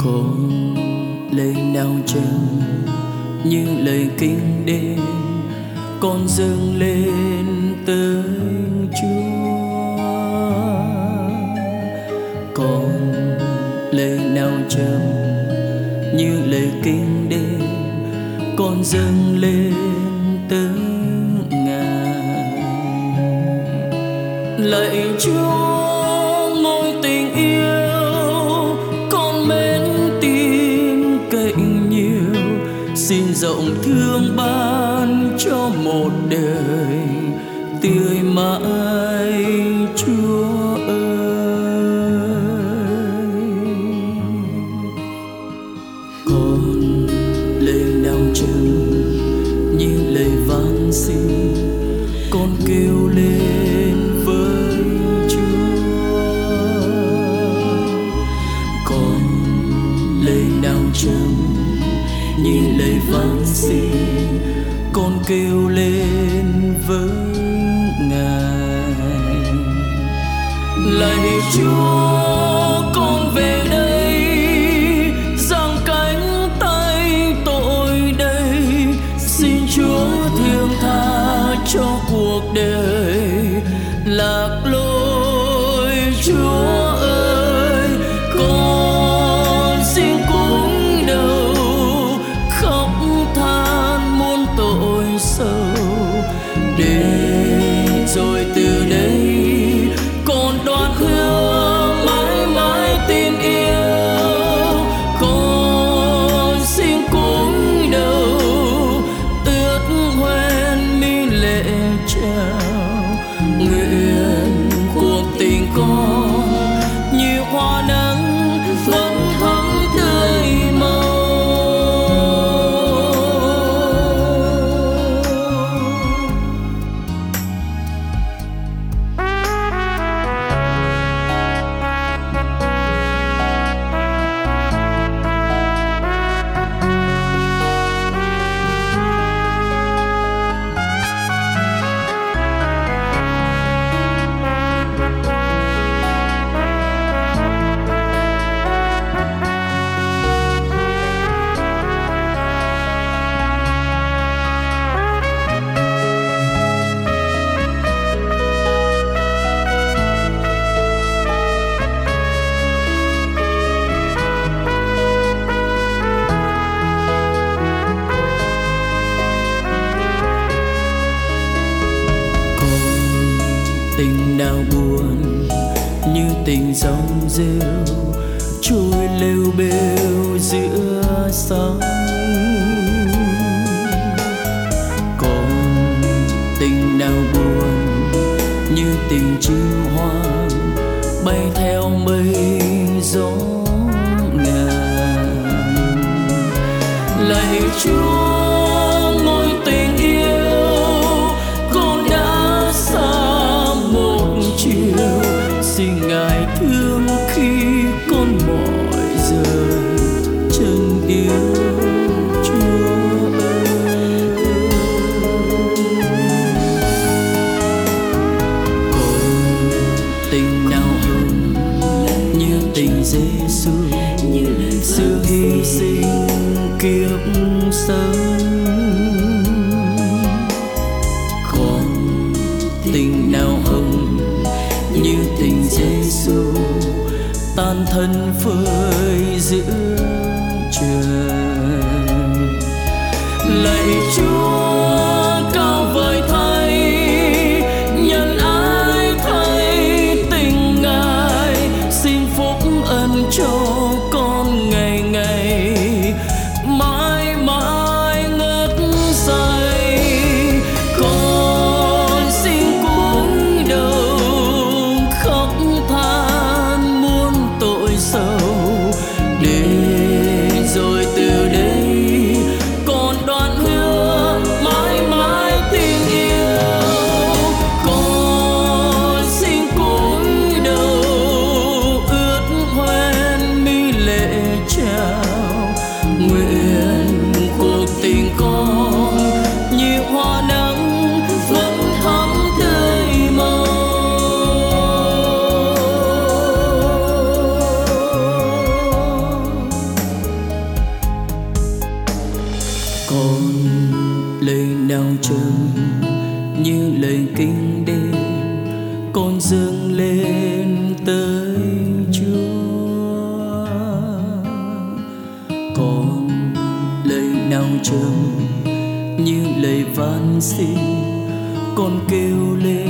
Có lời nào chẳng như lời kinh đêm con dâng lên tới Chúa. Còn lời nào trầm như lời kinh đêm con dâng lên tới Ngài. Lạy Chúa ngôi tình yêu, con mến tin cậy nhiều, xin rộng thương ban cho một đời tươi mãi Chúa ơi. Còn lời nào chẳng như lời van xin con kêu lên với Chúa. Còn lời nào chẳng như lời van xin con kêu lên với Ngài. Lạy Chúa con về đây, giang cánh tay tội đây, xin Chúa thương tha cho cuộc đời lạc lối. Chúa ơi con xin cúi đầu khóc than muôn tội sâu, để rồi từ đây con đoán hứa mãi mãi tin yêu. Con xin cúi đầu ướt hoen mi lệ trao, nguyện cuộc tình con như hoa nắng vẫn thắm tươi màu. Tình nào buồn như tình dòng rêu trôi lêu bêu giữa sóng. Còn tình nào buồn như tình chim hoang bay theo mây gió ngàn. Lạy Chúa ngôi tình yêu, con đã xa chiều, xin Ngài thương khi con mỏi giờ chân yêu Chúa ơi. Còn tình nào hơn như tình Giêsu, sự hy sinh kiếp sống. Còn tình nào hơn như tình Giêsu tan thân phơi giữa trời. Lạy Chúa cao vời thay, nhân ái thay tình Ngài, xin phúc ân cho con ngày ngày mãi mãi ngất say. Con xin cúi đầu khóc than muôn tội sâu, để rồi từ đây con đoán hứa xin con kêu lên